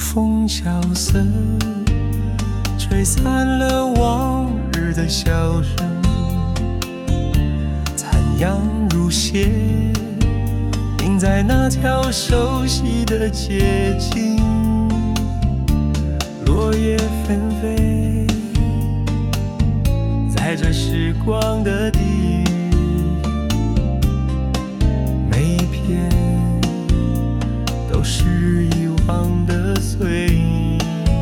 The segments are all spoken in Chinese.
风萧瑟，吹散了往日的笑声，残阳如血，映在那条熟悉的街径，落叶纷飞，在这时光的地狱，每一片都是遗忘的碎影。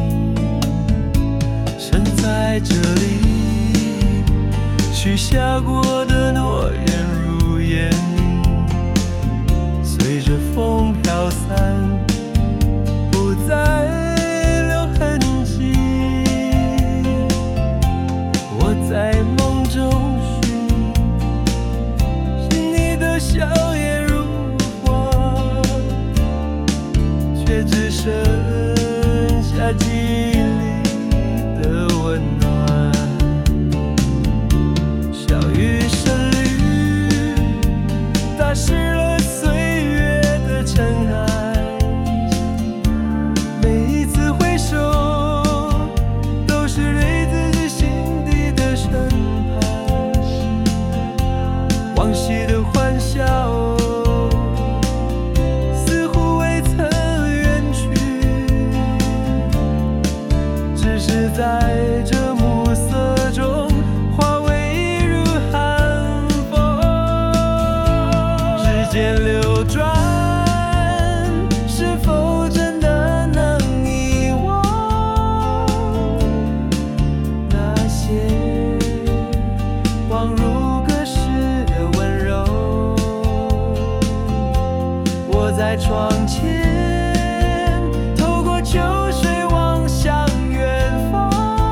身在这里，许下过的诺言如烟，随着风飘散，不再留痕迹。我在梦中寻你的笑颜如花，却只剩下记忆里的温暖。小雨声里打湿了岁月的尘埃，每一次回首都是对自己心底的审判。往昔的欢笑似乎未曾远去，只是在这暮色中化为一缕寒风。时间流转，是否真的能遗忘那些恍如隔世的温柔？我在窗前，透过秋水望向远方，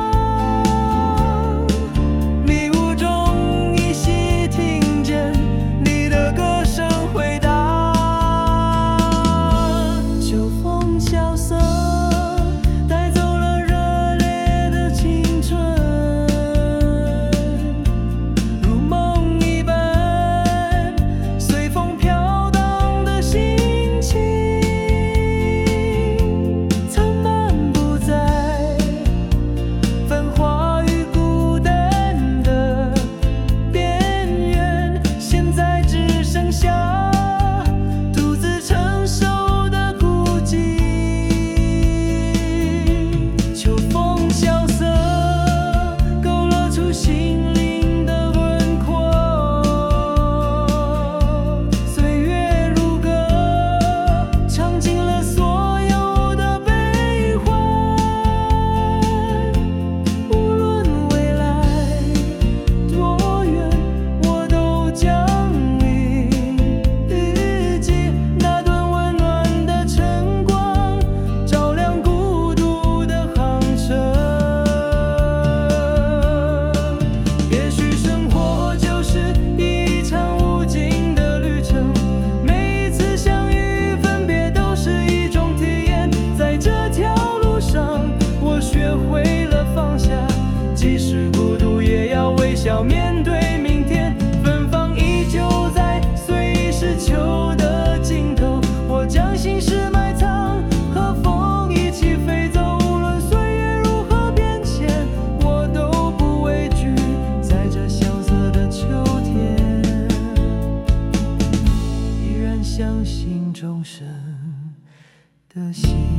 迷雾中依稀听见你的歌声回荡。秋风萧瑟，带走了热烈的青春，如梦一般，随风飘荡的心情，曾漫步在繁华与孤单的边缘，现在只剩下独自承受的孤寂。秋风萧瑟，勾勒出心灵的轮廓，岁月如歌，唱尽了所有的悲欢。无论未来多远，我都将铭记那段温暖的晨光，照亮孤独的航程。也许生活就是一场无尽的旅程，每一次相遇分别都是一种体验。在这条路上，我学会了放下，即使孤独也要微笑面对明天。芬芳依旧在随时秋的尽头，我将心事埋藏，和风一起飞走。无论岁月如何变迁，我都不畏惧，在这萧瑟的秋天，依然相信众生的心。